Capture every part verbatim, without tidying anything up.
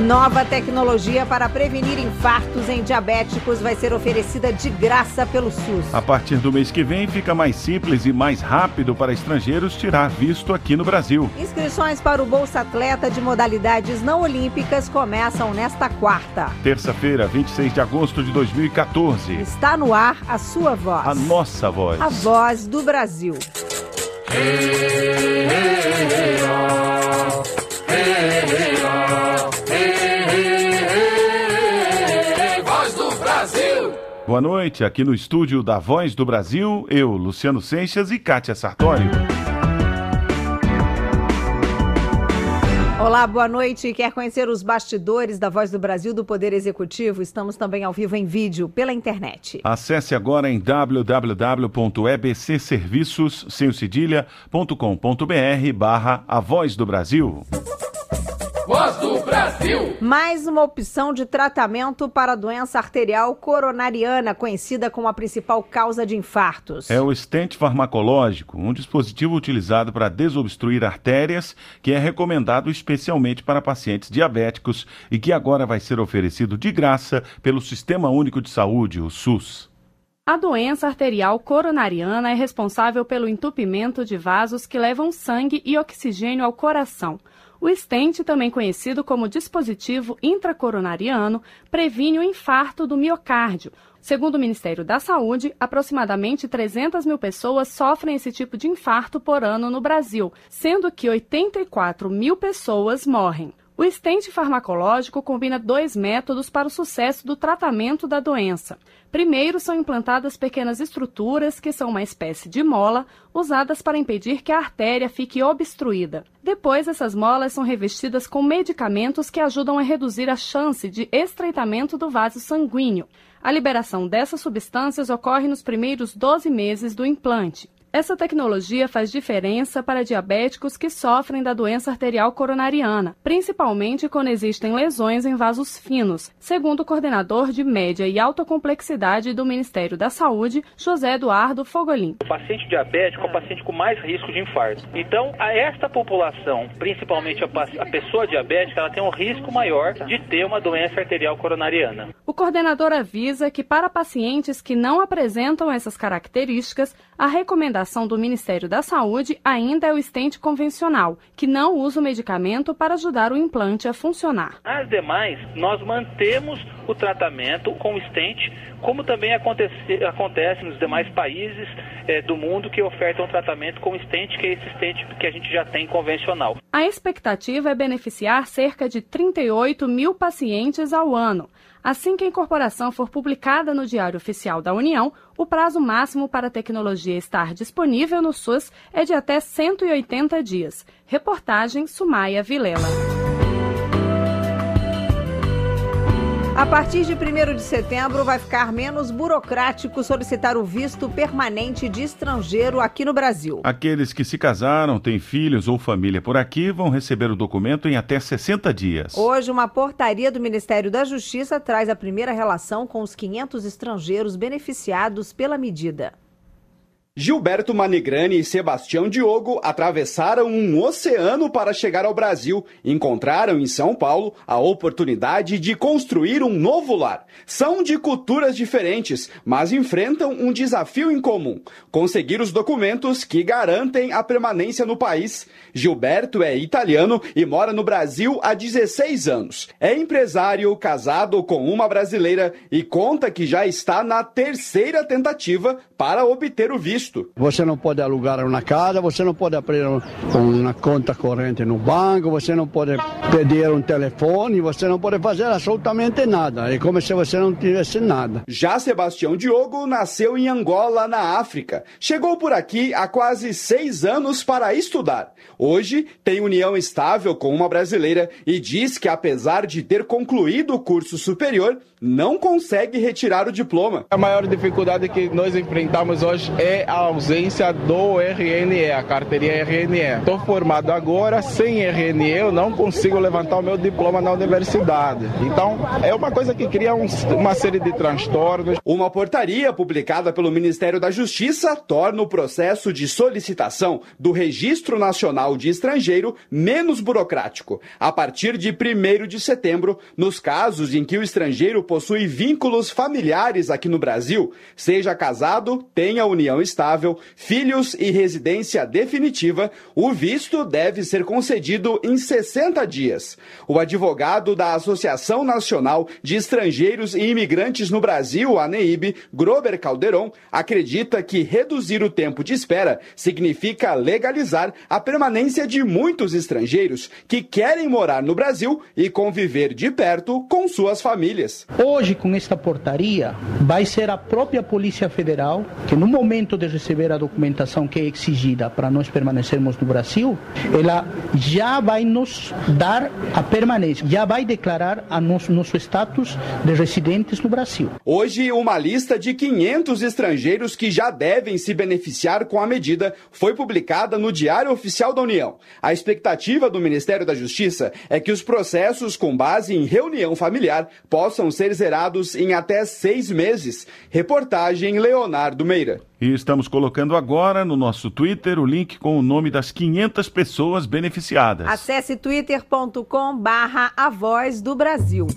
Nova tecnologia para prevenir infartos em diabéticos vai ser oferecida de graça pelo SUS. A partir do mês que vem, fica mais simples e mais rápido para estrangeiros tirar visto aqui no Brasil. Inscrições para o Bolsa Atleta de modalidades não olímpicas começam nesta quarta. Terça-feira, vinte e seis de agosto de dois mil e quatorze. Está no ar a sua voz. A nossa voz. A voz do Brasil. Hey, hey, hey, oh. Hey, hey, oh. Hey, hey, hey, voz do Brasil. Boa noite, aqui no estúdio da Voz do Brasil, eu, Luciano Seixas e Kátia Sartório. Olá, boa noite. Quer conhecer os bastidores da Voz do Brasil do Poder Executivo? Estamos também ao vivo em vídeo pela internet. Acesse agora em w w w ponto e b c serviços sem cedilha ponto com ponto b r barra A Voz do Brasil. Voz do Brasil! Mais uma opção de tratamento para a doença arterial coronariana, conhecida como a principal causa de infartos. É o stent farmacológico, um dispositivo utilizado para desobstruir artérias, que é recomendado especialmente para pacientes diabéticos e que agora vai ser oferecido de graça pelo Sistema Único de Saúde, o SUS. A doença arterial coronariana é responsável pelo entupimento de vasos que levam sangue e oxigênio ao coração. O stent, também conhecido como dispositivo intracoronariano, previne o infarto do miocárdio. Segundo o Ministério da Saúde, aproximadamente trezentas mil pessoas sofrem esse tipo de infarto por ano no Brasil, sendo que oitenta e quatro mil pessoas morrem. O stent farmacológico combina dois métodos para o sucesso do tratamento da doença. Primeiro, são implantadas pequenas estruturas, que são uma espécie de mola, usadas para impedir que a artéria fique obstruída. Depois, essas molas são revestidas com medicamentos que ajudam a reduzir a chance de estreitamento do vaso sanguíneo. A liberação dessas substâncias ocorre nos primeiros doze meses do implante. Essa tecnologia faz diferença para diabéticos que sofrem da doença arterial coronariana, principalmente quando existem lesões em vasos finos, segundo o coordenador de média e alta complexidade do Ministério da Saúde, José Eduardo Fogolin. O paciente diabético é o paciente com mais risco de infarto. Então, a esta população, principalmente a, a pessoa diabética, ela tem um risco maior de ter uma doença arterial coronariana. O coordenador avisa que para pacientes que não apresentam essas características, a recomendação do Ministério da Saúde ainda é o stent convencional, que não usa o medicamento para ajudar o implante a funcionar. As demais, nós mantemos o tratamento com o stent, como também acontece, acontece nos demais países é, do mundo que ofertam tratamento com stent, que é esse stent que a gente já tem convencional. A expectativa é beneficiar cerca de trinta e oito mil pacientes ao ano. Assim que a incorporação for publicada no Diário Oficial da União, o prazo máximo para a tecnologia estar disponível no SUS é de até cento e oitenta dias. Reportagem Sumaia Vilela. A partir de primeiro de setembro, vai ficar menos burocrático solicitar o visto permanente de estrangeiro aqui no Brasil. Aqueles que se casaram, têm filhos ou família por aqui, vão receber o documento em até sessenta dias. Hoje, uma portaria do Ministério da Justiça traz a primeira relação com os quinhentos estrangeiros beneficiados pela medida. Gilberto Manigrani e Sebastião Diogo atravessaram um oceano para chegar ao Brasil. Encontraram em São Paulo a oportunidade de construir um novo lar. São de culturas diferentes, mas enfrentam um desafio em comum: conseguir os documentos que garantem a permanência no país. Gilberto é italiano e mora no Brasil há dezesseis anos. É empresário, casado com uma brasileira e conta que já está na terceira tentativa para obter o visto. Você não pode alugar uma casa, você não pode abrir uma conta corrente no banco, você não pode pedir um telefone, você não pode fazer absolutamente nada. É como se você não tivesse nada. Já Sebastião Diogo nasceu em Angola, na África. Chegou por aqui há quase seis anos para estudar. Hoje tem união estável com uma brasileira e diz que, apesar de ter concluído o curso superior, não consegue retirar o diploma. A maior dificuldade que nós enfrentamos hoje é a ausência do R N E, a carteirinha R N E. Estou formado agora, sem R N E eu não consigo levantar o meu diploma na universidade. Então, é uma coisa que cria um, uma série de transtornos. Uma portaria publicada pelo Ministério da Justiça torna o processo de solicitação do Registro Nacional de Estrangeiro menos burocrático. A partir de primeiro de setembro, nos casos em que o estrangeiro possui vínculos familiares aqui no Brasil, seja casado, tenha união estável, filhos e residência definitiva, o visto deve ser concedido em sessenta dias. O advogado da Associação Nacional de Estrangeiros e Imigrantes no Brasil, a ANEIB, Grober Calderon, acredita que reduzir o tempo de espera significa legalizar a permanência de muitos estrangeiros que querem morar no Brasil e conviver de perto com suas famílias. Hoje, com esta portaria, vai ser a própria Polícia Federal que, no momento de receber a documentação que é exigida para nós permanecermos no Brasil, ela já vai nos dar a permanência, já vai declarar a nosso, nosso status de residentes no Brasil. Hoje, uma lista de quinhentos estrangeiros que já devem se beneficiar com a medida foi publicada no Diário Oficial da União. A expectativa do Ministério da Justiça é que os processos com base em reunião familiar possam ser zerados em até seis meses. Reportagem Leonardo Meira. E estamos colocando agora no nosso Twitter o link com o nome das quinhentas pessoas beneficiadas. Acesse twitter ponto com barra a voz do Brasil.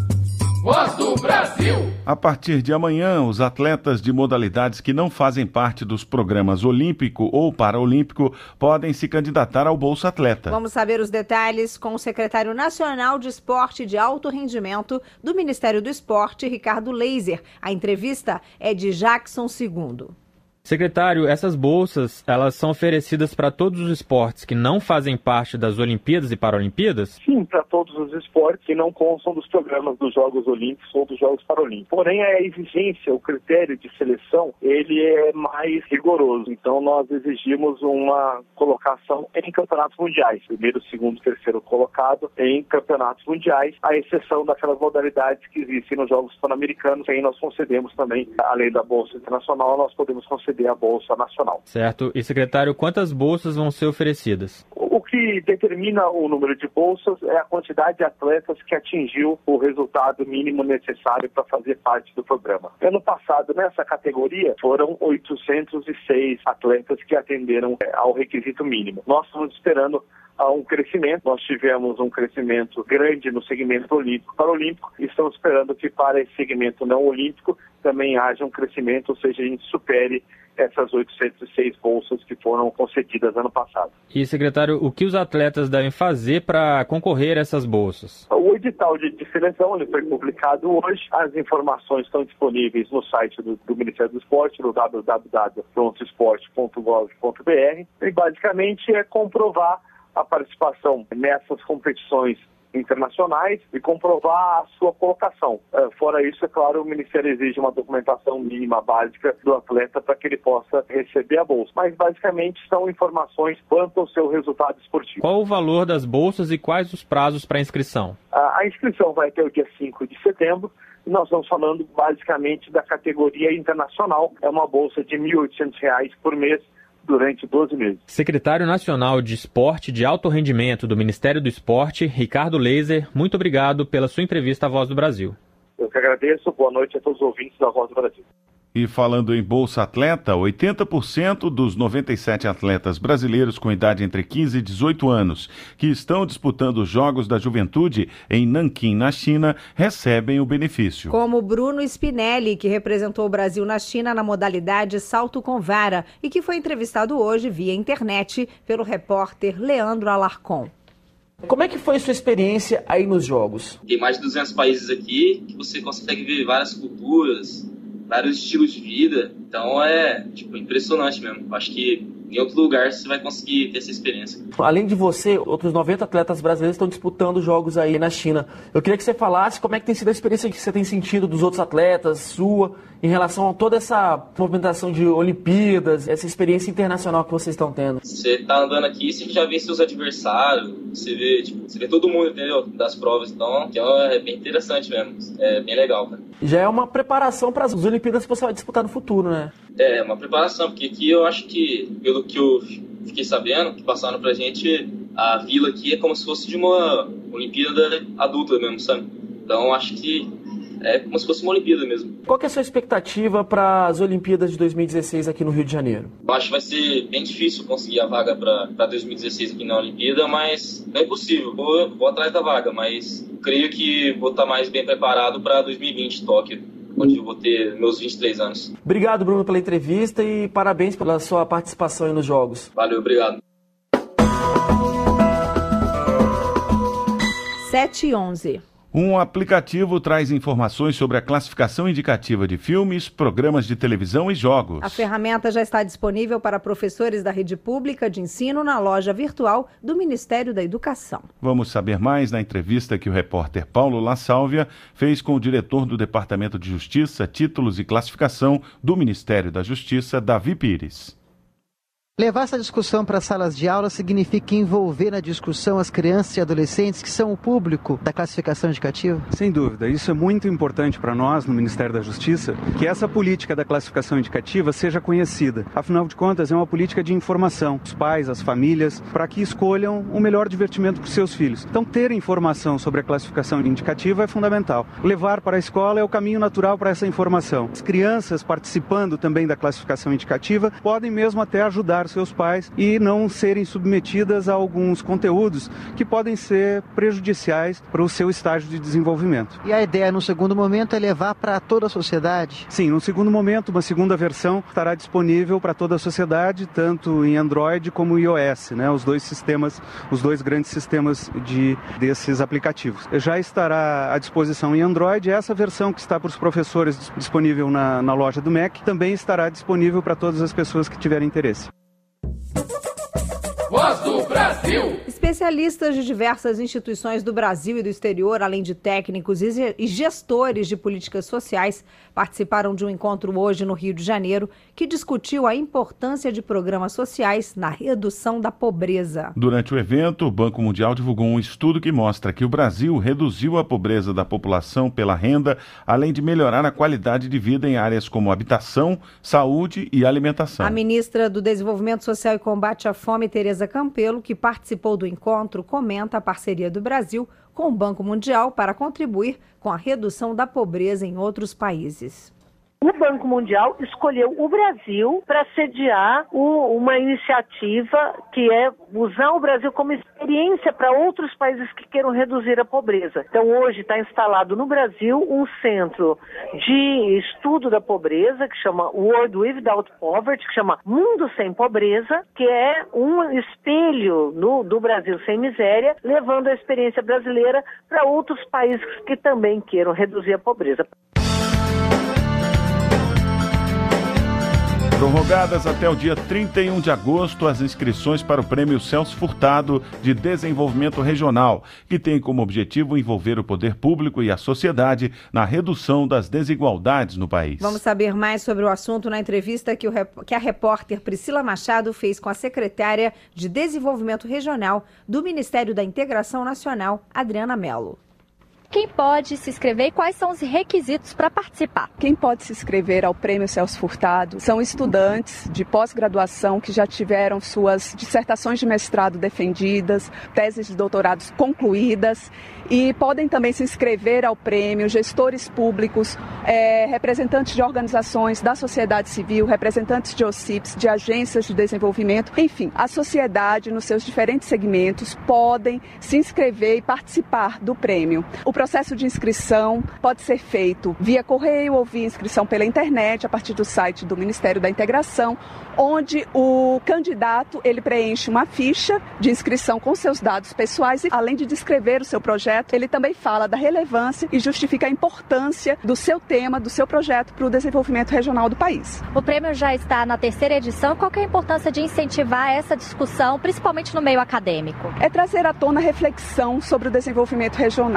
Voz do Brasil. A partir de amanhã, os atletas de modalidades que não fazem parte dos programas Olímpico ou Paraolímpico podem se candidatar ao Bolsa Atleta. Vamos saber os detalhes com o secretário nacional de Esporte de Alto Rendimento do Ministério do Esporte, Ricardo Leiser. A entrevista é de Jackson Segundo. Secretário, essas bolsas, elas são oferecidas para todos os esportes que não fazem parte das Olimpíadas e Paralimpíadas? Sim, para todos os esportes que não constam dos programas dos Jogos Olímpicos ou dos Jogos Paralímpicos. Porém, a exigência, o critério de seleção, ele é mais rigoroso. Então, nós exigimos uma colocação em campeonatos mundiais. Primeiro, segundo, terceiro colocado em campeonatos mundiais, à exceção daquelas modalidades que existem nos Jogos Pan-Americanos. Aí nós concedemos também, além da Bolsa Internacional, nós podemos conceder a Bolsa Nacional. Certo. E, secretário, quantas bolsas vão ser oferecidas? O que determina o número de bolsas é a quantidade de atletas que atingiu o resultado mínimo necessário para fazer parte do programa. Ano passado, nessa categoria, foram oitocentos e seis atletas que atenderam ao requisito mínimo. Nós estamos esperando a um crescimento. Nós tivemos um crescimento grande no segmento olímpico paralímpico e estamos esperando que para esse segmento não olímpico também haja um crescimento, ou seja, a gente supere essas oitocentas e seis bolsas que foram concedidas ano passado. E, secretário, o que os atletas devem fazer para concorrer a essas bolsas? O edital de, de seleção ele foi publicado hoje. As informações estão disponíveis no site do, do Ministério do Esporte, no w w w ponto esporte ponto gov ponto b r. E, basicamente, é comprovar a participação nessas competições internacionais e comprovar a sua colocação. Fora isso, é claro, o Ministério exige uma documentação mínima básica do atleta para que ele possa receber a bolsa. Mas, basicamente, são informações quanto ao seu resultado esportivo. Qual o valor das bolsas e quais os prazos para a inscrição? A inscrição vai até o dia cinco de setembro. Nós estamos falando, basicamente, da categoria internacional. É uma bolsa de mil e oitocentos reais por mês, durante doze meses. Secretário Nacional de Esporte de Alto Rendimento do Ministério do Esporte, Ricardo Leiser, muito obrigado pela sua entrevista à Voz do Brasil. Eu que agradeço. Boa noite a todos os ouvintes da Voz do Brasil. E falando em Bolsa Atleta, oitenta por cento dos noventa e sete atletas brasileiros com idade entre quinze e dezoito anos que estão disputando os Jogos da Juventude em Nanquim, na China, recebem o benefício. Como Bruno Spinelli, que representou o Brasil na China na modalidade salto com vara e que foi entrevistado hoje via internet pelo repórter Leandro Alarcon. Como é que foi a sua experiência aí nos Jogos? Tem mais de duzentos países aqui que você consegue ver várias culturas, vários estilos de vida, então é tipo impressionante mesmo. Acho que em outro lugar você vai conseguir ter essa experiência. Além de você, outros noventa atletas brasileiros estão disputando jogos aí na China. Eu queria que você falasse como é que tem sido a experiência que você tem sentido dos outros atletas, sua, em relação a toda essa movimentação de Olimpíadas, essa experiência internacional que vocês estão tendo. Você tá andando aqui, você já vê seus adversários, você vê, tipo, você vê todo mundo, entendeu? Das provas, então, então é bem interessante mesmo, é bem legal, cara. Já é uma preparação para as Olimpíadas que você vai disputar no futuro, né? É, uma preparação, porque aqui eu acho que, pelo que eu fiquei sabendo, que passaram pra gente, a vila aqui é como se fosse de uma Olimpíada adulta mesmo, sabe? Então acho que é como se fosse uma Olimpíada mesmo. Qual que é a sua expectativa para as Olimpíadas de dois mil e dezesseis aqui no Rio de Janeiro? Eu acho que vai ser bem difícil conseguir a vaga para dois mil e dezesseis aqui na Olimpíada, mas não é impossível. Vou, vou atrás da vaga, mas creio que vou estar mais bem preparado para dois mil e vinte, Tóquio, onde eu vou ter meus vinte e três anos. Obrigado, Bruno, pela entrevista e parabéns pela sua participação aí nos Jogos. Valeu, obrigado. sete e onze. Um aplicativo traz informações sobre a classificação indicativa de filmes, programas de televisão e jogos. A ferramenta já está disponível para professores da rede pública de ensino na loja virtual do Ministério da Educação. Vamos saber mais na entrevista que o repórter Paulo La Sálvia fez com o diretor do Departamento de Justiça, Títulos e Classificação do Ministério da Justiça, Davi Pires. Levar essa discussão para as salas de aula significa envolver na discussão as crianças e adolescentes que são o público da classificação indicativa? Sem dúvida, isso é muito importante para nós no Ministério da Justiça, que essa política da classificação indicativa seja conhecida. Afinal de contas, é uma política de informação, os pais, as famílias, para que escolham o melhor divertimento para os seus filhos. Então, ter informação sobre a classificação indicativa é fundamental. Levar para a escola é o caminho natural para essa informação. As crianças participando também da classificação indicativa podem mesmo até ajudar seus pais e não serem submetidas a alguns conteúdos que podem ser prejudiciais para o seu estágio de desenvolvimento. E a ideia, no segundo momento, é levar para toda a sociedade? Sim, no segundo momento, uma segunda versão estará disponível para toda a sociedade, tanto em Android como iOS, né? Os dois sistemas, os dois grandes sistemas de, desses aplicativos. Já estará à disposição em Android. Essa versão que está para os professores disponível na, na loja do M E C também estará disponível para todas as pessoas que tiverem interesse. Voz do Brasil. Especialistas de diversas instituições do Brasil e do exterior, além de técnicos e gestores de políticas sociais, participaram de um encontro hoje no Rio de Janeiro que discutiu a importância de programas sociais na redução da pobreza. Durante o evento, o Banco Mundial divulgou um estudo que mostra que o Brasil reduziu a pobreza da população pela renda, além de melhorar a qualidade de vida em áreas como habitação, saúde e alimentação. A ministra do Desenvolvimento Social e Combate à Fome, Tereza Campelo, que participou do encontro, comenta a parceria do Brasil com o Banco Mundial para contribuir com a redução da pobreza em outros países. O Banco Mundial escolheu o Brasil para sediar o, uma iniciativa que é usar o Brasil como experiência para outros países que queiram reduzir a pobreza. Então, hoje está instalado no Brasil um centro de estudo da pobreza, que chama World Without Poverty, que chama Mundo Sem Pobreza, que é um espelho no, do Brasil Sem Miséria, levando a experiência brasileira para outros países que também queiram reduzir a pobreza. Prorrogadas até o dia trinta e um de agosto as inscrições para o Prêmio Celso Furtado de Desenvolvimento Regional, que tem como objetivo envolver o poder público e a sociedade na redução das desigualdades no país. Vamos saber mais sobre o assunto na entrevista que, o, que a repórter Priscila Machado fez com a secretária de Desenvolvimento Regional do Ministério da Integração Nacional, Adriana Mello. Quem pode se inscrever e quais são os requisitos para participar? Quem pode se inscrever ao Prêmio Celso Furtado são estudantes de pós-graduação que já tiveram suas dissertações de mestrado defendidas, teses de doutorados concluídas e podem também se inscrever ao prêmio gestores públicos, é, representantes de organizações da sociedade civil, representantes de O C I Ps, de agências de desenvolvimento, enfim, a sociedade nos seus diferentes segmentos podem se inscrever e participar do prêmio. O processo de inscrição pode ser feito via correio ou via inscrição pela internet, a partir do site do Ministério da Integração, onde o candidato ele preenche uma ficha de inscrição com seus dados pessoais e, além de descrever o seu projeto, ele também fala da relevância e justifica a importância do seu tema, do seu projeto para o desenvolvimento regional do país. O prêmio já está na terceira edição. Qual que é a importância de incentivar essa discussão, principalmente no meio acadêmico? É trazer à tona reflexão sobre o desenvolvimento regional. Frente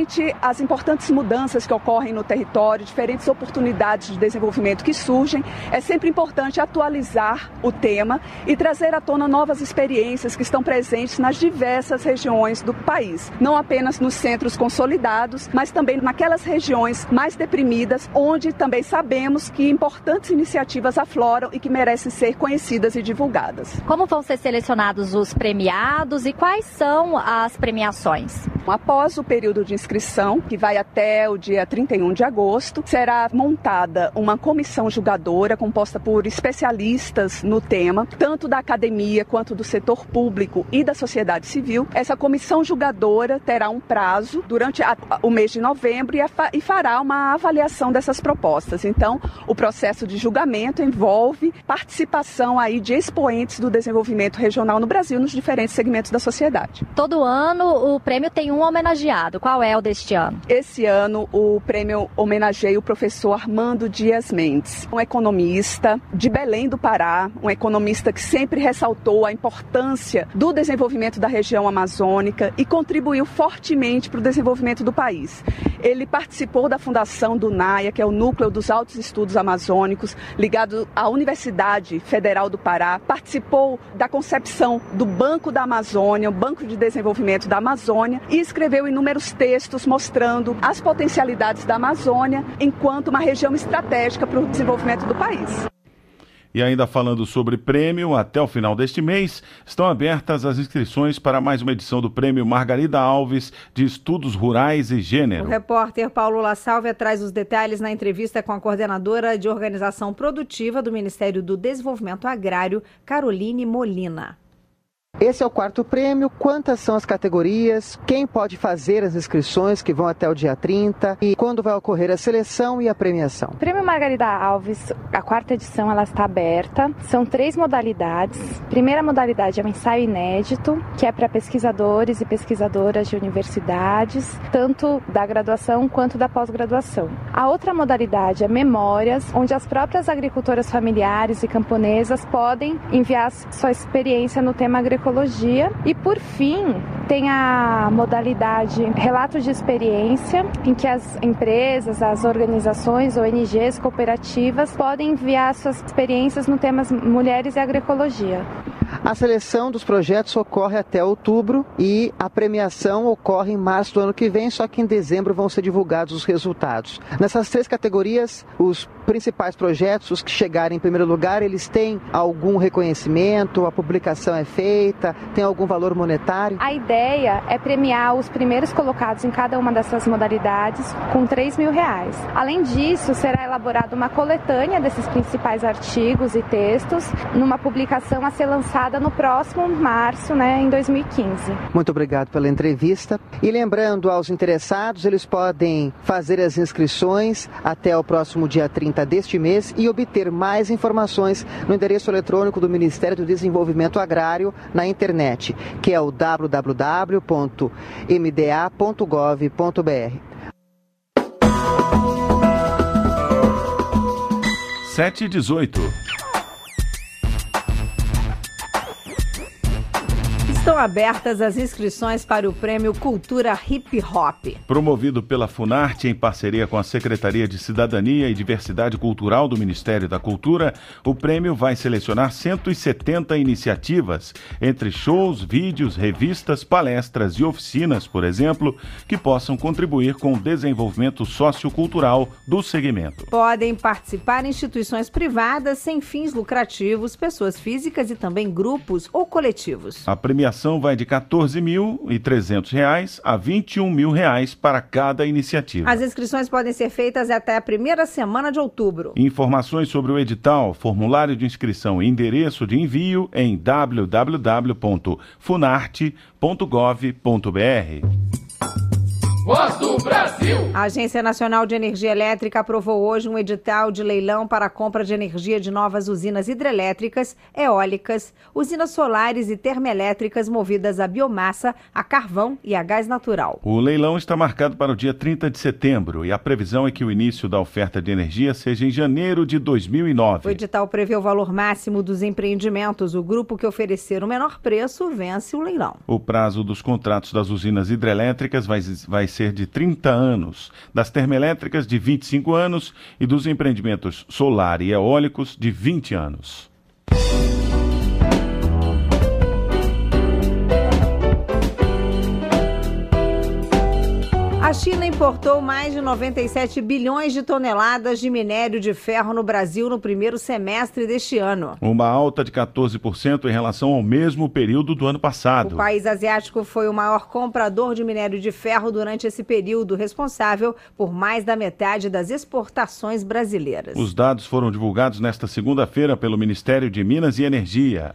diante as importantes mudanças que ocorrem no território, diferentes oportunidades de desenvolvimento que surgem, é sempre importante atualizar o tema e trazer à tona novas experiências que estão presentes nas diversas regiões do país, não apenas nos centros consolidados, mas também naquelas regiões mais deprimidas, onde também sabemos que importantes iniciativas afloram e que merecem ser conhecidas e divulgadas. Como vão ser selecionados os premiados e quais são as premiações? Após o período de inscrição, que vai até o dia trinta e um de agosto, será montada uma comissão julgadora composta por especialistas no tema, tanto da academia quanto do setor público e da sociedade civil. Essa comissão julgadora terá um prazo durante a, o mês de novembro e, a, e fará uma avaliação dessas propostas. Então, o processo de julgamento envolve participação aí de expoentes do desenvolvimento regional no Brasil, nos diferentes segmentos da sociedade. Todo ano o prêmio tem um homenageado. Qual é o deste ano? Esse ano o prêmio homenageia o professor Armando Dias Mendes, um economista de Belém do Pará, um economista que sempre ressaltou a importância do desenvolvimento da região amazônica e contribuiu fortemente para o desenvolvimento do país. Ele participou da fundação do NAIA, que é o Núcleo dos Altos Estudos Amazônicos, ligado à Universidade Federal do Pará, participou da concepção do Banco da Amazônia, o Banco de Desenvolvimento da Amazônia, e escreveu inúmeros textos mostrando as potencialidades da Amazônia enquanto uma região estratégica para o desenvolvimento do país. E ainda falando sobre prêmio, até o final deste mês estão abertas as inscrições para mais uma edição do Prêmio Margarida Alves de Estudos Rurais e Gênero. O repórter Paulo La Sálvia traz os detalhes na entrevista com a coordenadora de Organização Produtiva do Ministério do Desenvolvimento Agrário, Caroline Molina. Esse é o quarto prêmio. Quantas são as categorias? Quem pode fazer as inscrições que vão até o dia trinta? E quando vai ocorrer a seleção e a premiação? O Prêmio Margarida Alves, a quarta edição, ela está aberta. São três modalidades. A primeira modalidade é um ensaio inédito, que é para pesquisadores e pesquisadoras de universidades, tanto da graduação quanto da pós-graduação. A outra modalidade é memórias, onde as próprias agricultoras familiares e camponesas podem enviar sua experiência no tema agroecologia. E, por fim, tem a modalidade relato de experiência, em que as empresas, as organizações, O N Gs, cooperativas, podem enviar suas experiências no tema mulheres e agroecologia. A seleção dos projetos ocorre até outubro e a premiação ocorre em março do ano que vem, só que em dezembro vão ser divulgados os resultados. Nessas três categorias, os principais projetos, os que chegarem em primeiro lugar, eles têm algum reconhecimento, a publicação é feita, tem algum valor monetário? A ideia é premiar os primeiros colocados em cada uma dessas modalidades com três mil reais. Além disso, será elaborada uma coletânea desses principais artigos e textos, numa publicação a ser lançada no próximo março, né, em dois mil e quinze. Muito obrigado pela entrevista. E lembrando aos interessados, eles podem fazer as inscrições até o próximo dia trinta deste mês e obter mais informações no endereço eletrônico do Ministério do Desenvolvimento Agrário na internet, que é o w w w ponto m d a ponto gov ponto b r. sete e dezoito. Estão abertas as inscrições para o Prêmio Cultura Hip Hop. Promovido pela Funarte em parceria com a Secretaria de Cidadania e Diversidade Cultural do Ministério da Cultura, o prêmio vai selecionar cento e setenta iniciativas, entre shows, vídeos, revistas, palestras e oficinas, por exemplo, que possam contribuir com o desenvolvimento sociocultural do segmento. Podem participar instituições privadas sem fins lucrativos, pessoas físicas e também grupos ou coletivos. A premiação vai de quatorze mil e trezentos reais a vinte e um mil reais para cada iniciativa. As inscrições podem ser feitas até a primeira semana de outubro. Informações sobre o edital, formulário de inscrição e endereço de envio em w w w ponto funarte ponto gov ponto b r. Voz do Brasil. A Agência Nacional de Energia Elétrica aprovou hoje um edital de leilão para a compra de energia de novas usinas hidrelétricas, eólicas, usinas solares e termoelétricas movidas a biomassa, a carvão e a gás natural. O leilão está marcado para o dia trinta de setembro e a previsão é que o início da oferta de energia seja em janeiro de dois mil e nove. O edital prevê o valor máximo dos empreendimentos. O grupo que oferecer o menor preço vence o leilão. O prazo dos contratos das usinas hidrelétricas vai, vai ser ser de trinta anos, das termoelétricas de vinte e cinco anos e dos empreendimentos solar e eólicos de vinte anos. A China importou mais de noventa e sete bilhões de toneladas de minério de ferro no Brasil no primeiro semestre deste ano. Uma alta de quatorze por cento em relação ao mesmo período do ano passado. O país asiático foi o maior comprador de minério de ferro durante esse período, responsável por mais da metade das exportações brasileiras. Os dados foram divulgados nesta segunda-feira pelo Ministério de Minas e Energia.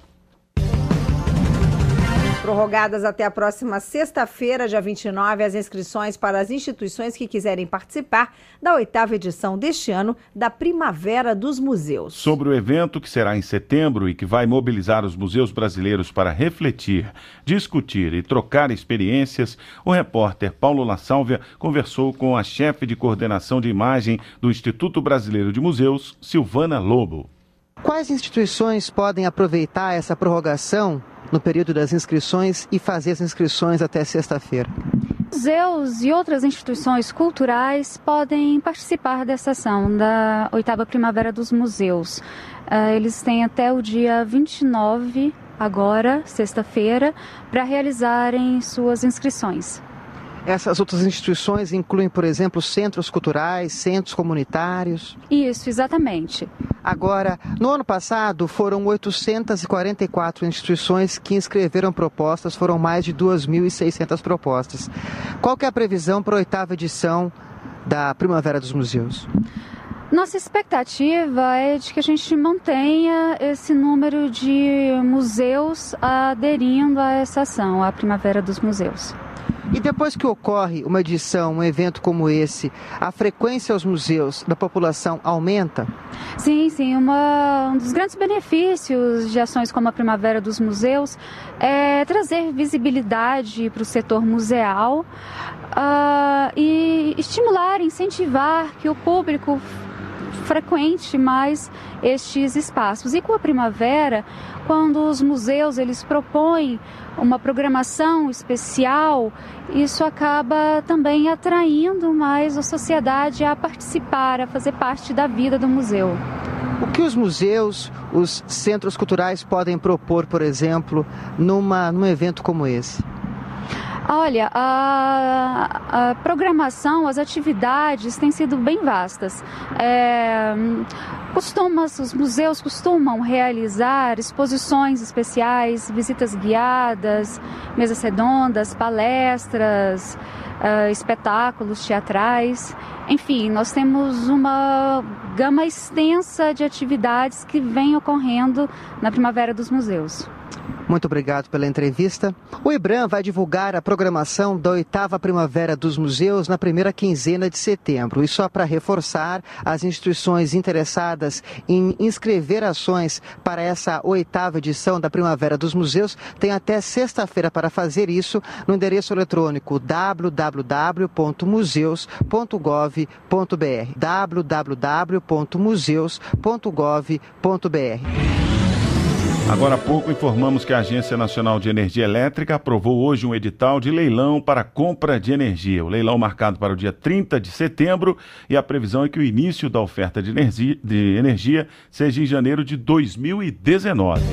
Prorrogadas até a próxima sexta-feira, dia vinte e nove, as inscrições para as instituições que quiserem participar da oitava edição deste ano da Primavera dos Museus. Sobre o evento, que será em setembro e que vai mobilizar os museus brasileiros para refletir, discutir e trocar experiências, o repórter Paulo La Sálvia conversou com a chefe de coordenação de imagem do Instituto Brasileiro de Museus, Silvana Lobo. Quais instituições podem aproveitar essa prorrogação no período das inscrições e fazer as inscrições até sexta-feira? Museus e outras instituições culturais podem participar dessa ação da oitava Primavera dos Museus. Uh, eles têm até o dia vinte e nove, agora, sexta-feira, para realizarem suas inscrições. Essas outras instituições incluem, por exemplo, centros culturais, centros comunitários? Isso, exatamente. Agora, no ano passado, foram oitocentas e quarenta e quatro instituições que inscreveram propostas, foram mais de duas mil e seiscentas propostas. Qual que é a previsão para a oitava edição da Primavera dos Museus? Nossa expectativa é de que a gente mantenha esse número de museus aderindo a essa ação, a Primavera dos Museus. E depois que ocorre uma edição, um evento como esse, a frequência aos museus da população aumenta? Sim, sim. Uma, um dos grandes benefícios de ações como a Primavera dos Museus é trazer visibilidade para o setor museal uh, e estimular, incentivar que o público frequente mais estes espaços. E com a Primavera, quando os museus eles propõem uma programação especial, isso acaba também atraindo mais a sociedade a participar, a fazer parte da vida do museu. O que os museus, os centros culturais podem propor, por exemplo, numa, num evento como esse? Olha, a, a programação, as atividades têm sido bem vastas. É, costuma, os museus costumam realizar exposições especiais, visitas guiadas, mesas redondas, palestras, uh, espetáculos teatrais. Enfim, nós temos uma gama extensa de atividades que vem ocorrendo na Primavera dos Museus. Muito obrigado pela entrevista. O IBRAM vai divulgar a programação da oitava Primavera dos Museus na primeira quinzena de setembro. E só para reforçar, as instituições interessadas em inscrever ações para essa oitava edição da Primavera dos Museus têm até sexta-feira para fazer isso no endereço eletrônico w w w ponto museus ponto gov ponto b r w w w ponto museus ponto gov ponto b r. Agora há pouco informamos que a Agência Nacional de Energia Elétrica aprovou hoje um edital de leilão para compra de energia. O leilão marcado para o dia trinta de setembro e a previsão é que o início da oferta de energia, de energia seja em janeiro de dois mil e dezenove.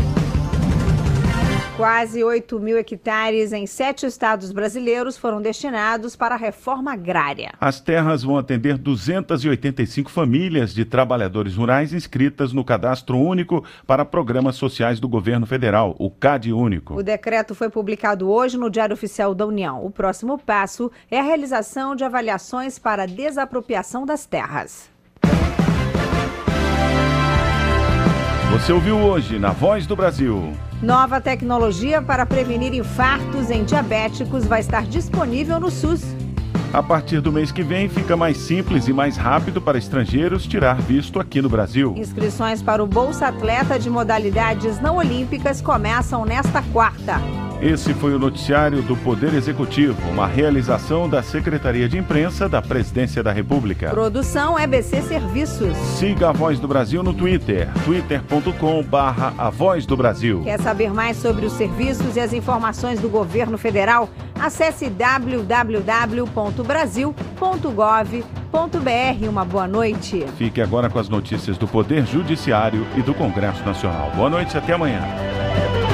Quase oito mil hectares em sete estados brasileiros foram destinados para a reforma agrária. As terras vão atender duzentas e oitenta e cinco famílias de trabalhadores rurais inscritas no Cadastro Único para Programas Sociais do Governo Federal, o CadÚnico. O decreto foi publicado hoje no Diário Oficial da União. O próximo passo é a realização de avaliações para a desapropriação das terras. Você ouviu hoje na Voz do Brasil. Nova tecnologia para prevenir infartos em diabéticos vai estar disponível no SUS. A partir do mês que vem, fica mais simples e mais rápido para estrangeiros tirar visto aqui no Brasil. Inscrições para o Bolsa Atleta de modalidades não olímpicas começam nesta quarta. Esse foi o noticiário do Poder Executivo, uma realização da Secretaria de Imprensa da Presidência da República. Produção E B C Serviços. Siga a Voz do Brasil no Twitter, twitter ponto com barra A Voz do Brasil. Quer saber mais sobre os serviços e as informações do governo federal? Acesse w w w ponto brasil ponto gov ponto b r. Uma boa noite. Fique agora com as notícias do Poder Judiciário e do Congresso Nacional. Boa noite e até amanhã.